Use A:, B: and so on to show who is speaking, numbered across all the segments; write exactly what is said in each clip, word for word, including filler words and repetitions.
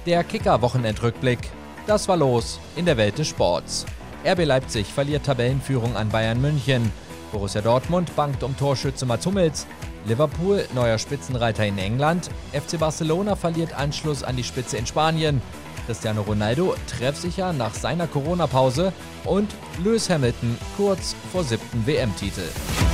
A: Der Kicker-Wochenendrückblick. Das war los in der Welt des Sports. R B Leipzig verliert Tabellenführung an Bayern München. Borussia Dortmund bangt um Torschütze Mats Hummels. Liverpool, neuer Spitzenreiter in England. F C Barcelona verliert Anschluss an die Spitze in Spanien. Cristiano Ronaldo treffsicher nach seiner Corona-Pause. Und Lewis Hamilton kurz vor siebten W M-Titel.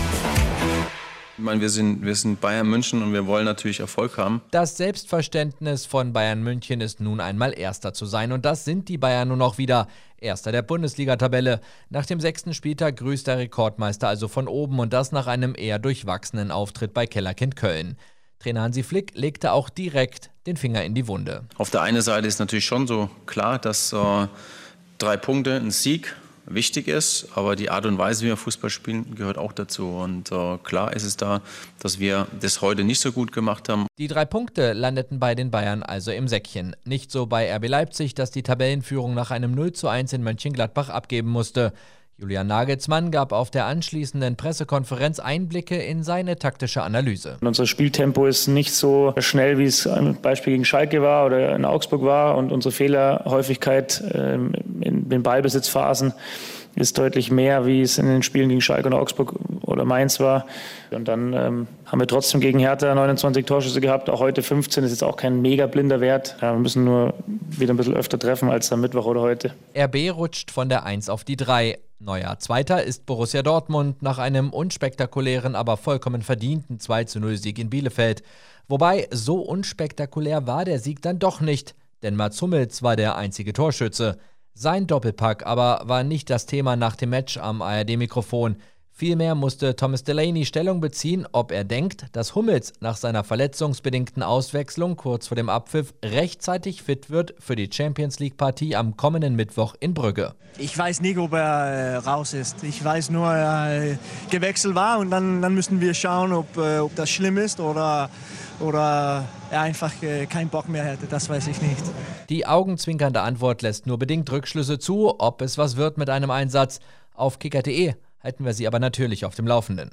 B: Ich meine, wir sind, wir sind Bayern München und wir wollen natürlich Erfolg haben.
A: Das Selbstverständnis von Bayern München ist nun einmal Erster zu sein. Und das sind die Bayern nun auch wieder. Erster der Bundesliga-Tabelle. Nach dem sechsten Spieltag grüßt der Rekordmeister also von oben und das nach einem eher durchwachsenen Auftritt bei Kellerkind Köln. Trainer Hansi Flick legte auch direkt den Finger in die Wunde.
B: Auf der einen Seite ist natürlich schon so klar, dass äh, drei Punkte, ein Sieg wichtig ist, aber die Art und Weise, wie wir Fußball spielen, gehört auch dazu. Und äh, klar ist es da, dass wir das heute nicht so gut gemacht haben.
A: Die drei Punkte landeten bei den Bayern also im Säckchen. Nicht so bei R B Leipzig, das die Tabellenführung nach einem null zu eins in Mönchengladbach abgeben musste. Julian Nagelsmann gab auf der anschließenden Pressekonferenz Einblicke in seine taktische Analyse.
C: Unser Spieltempo ist nicht so schnell, wie es im Beispiel gegen Schalke war oder in Augsburg war. Und unsere Fehlerhäufigkeit ähm, in den Ballbesitzphasen ist deutlich mehr, wie es in den Spielen gegen Schalke und Augsburg oder Mainz war. Und dann ähm, haben wir trotzdem gegen Hertha neunundzwanzig Torschüsse gehabt. Auch heute fünfzehn ist jetzt auch kein mega blinder Wert. Ja, wir müssen nur wieder ein bisschen öfter treffen als am Mittwoch oder heute.
A: R B rutscht von der eins auf die drei. Neuer Zweiter ist Borussia Dortmund nach einem unspektakulären, aber vollkommen verdienten zwei zu null Sieg in Bielefeld. Wobei, so unspektakulär war der Sieg dann doch nicht, denn Mats Hummels war der einzige Torschütze. Sein Doppelpack aber war nicht das Thema nach dem Match am A R D-Mikrofon. Vielmehr musste Thomas Delaney Stellung beziehen, ob er denkt, dass Hummels nach seiner verletzungsbedingten Auswechslung kurz vor dem Abpfiff rechtzeitig fit wird für die Champions-League-Partie am kommenden Mittwoch in Brügge.
D: Ich weiß nicht, ob er äh, raus ist. Ich weiß nur, er äh, gewechselt war und dann, dann müssen wir schauen, ob, äh, ob das schlimm ist oder, oder er einfach äh, keinen Bock mehr hätte. Das weiß ich nicht.
A: Die augenzwinkernde Antwort lässt nur bedingt Rückschlüsse zu, ob es was wird mit einem Einsatz. Auf kicker punkt de halten wir Sie aber natürlich auf dem Laufenden.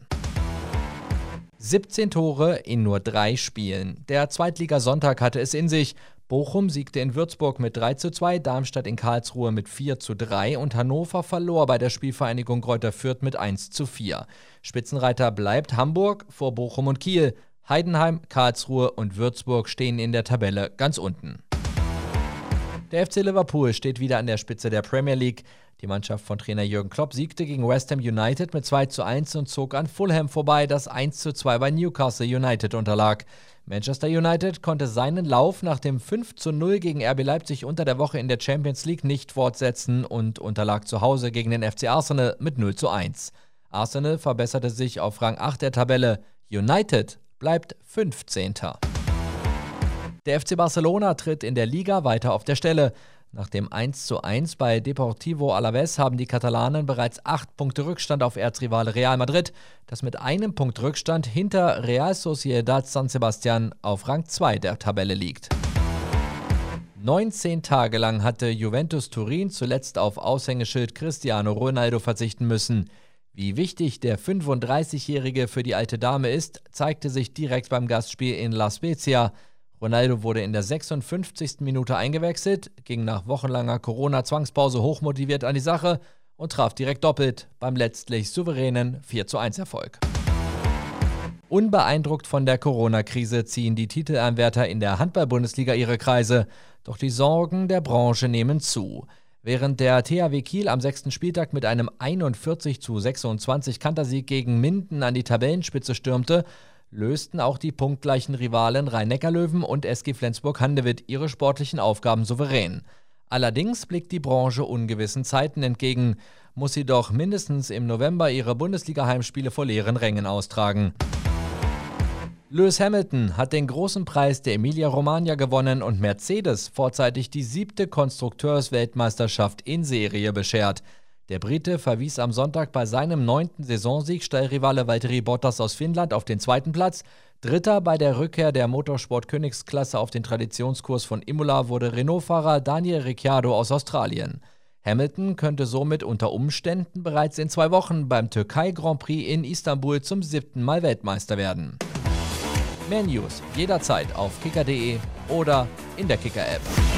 A: siebzehn Tore in nur drei Spielen. Der Zweitligasonntag hatte es in sich. Bochum siegte in Würzburg mit drei zu zwei, Darmstadt in Karlsruhe mit vier zu drei und Hannover verlor bei der Spielvereinigung Greuther Fürth mit eins zu vier. Spitzenreiter bleibt Hamburg vor Bochum und Kiel. Heidenheim, Karlsruhe und Würzburg stehen in der Tabelle ganz unten. Der F C Liverpool steht wieder an der Spitze der Premier League. Die Mannschaft von Trainer Jürgen Klopp siegte gegen West Ham United mit zwei zu eins und zog an Fulham vorbei, das eins zu zwei bei Newcastle United unterlag. Manchester United konnte seinen Lauf nach dem fünf zu null gegen R B Leipzig unter der Woche in der Champions League nicht fortsetzen und unterlag zu Hause gegen den F C Arsenal mit null zu eins. Arsenal verbesserte sich auf Rang acht der Tabelle. United bleibt fünfzehnter. Der F C Barcelona tritt in der Liga weiter auf der Stelle. Nach dem eins zu eins bei Deportivo Alavés haben die Katalanen bereits acht Punkte Rückstand auf Erzrivale Real Madrid, das mit einem Punkt Rückstand hinter Real Sociedad San Sebastian auf Rang zwei der Tabelle liegt. neunzehn Tage lang hatte Juventus Turin zuletzt auf Aushängeschild Cristiano Ronaldo verzichten müssen. Wie wichtig der fünfunddreißigjährige für die alte Dame ist, zeigte sich direkt beim Gastspiel in La Spezia. Ronaldo wurde in der sechsundfünfzigsten Minute eingewechselt, ging nach wochenlanger Corona-Zwangspause hochmotiviert an die Sache und traf direkt doppelt beim letztlich souveränen vier zu eins Erfolg. Unbeeindruckt von der Corona-Krise ziehen die Titelanwärter in der Handball-Bundesliga ihre Kreise, doch die Sorgen der Branche nehmen zu. Während der T H W Kiel am sechsten Spieltag mit einem einundvierzig zu sechsundzwanzig Kantersieg gegen Minden an die Tabellenspitze stürmte, lösten auch die punktgleichen Rivalen Rhein-Neckar-Löwen und S G Flensburg-Handewitt ihre sportlichen Aufgaben souverän. Allerdings blickt die Branche ungewissen Zeiten entgegen, muss sie doch mindestens im November ihre Bundesliga-Heimspiele vor leeren Rängen austragen. Lewis Hamilton hat den großen Preis der Emilia-Romagna gewonnen und Mercedes vorzeitig die siebte Konstrukteursweltmeisterschaft in Serie beschert. Der Brite verwies am Sonntag bei seinem neunten Saisonsieg Stallrivale Valtteri Bottas aus Finnland auf den zweiten Platz. Dritter bei der Rückkehr der Motorsport-Königsklasse auf den Traditionskurs von Imola wurde Renault-Fahrer Daniel Ricciardo aus Australien. Hamilton könnte somit unter Umständen bereits in zwei Wochen beim Türkei-Grand Prix in Istanbul zum siebten Mal Weltmeister werden. Mehr News jederzeit auf kicker punkt de oder in der Kicker-App.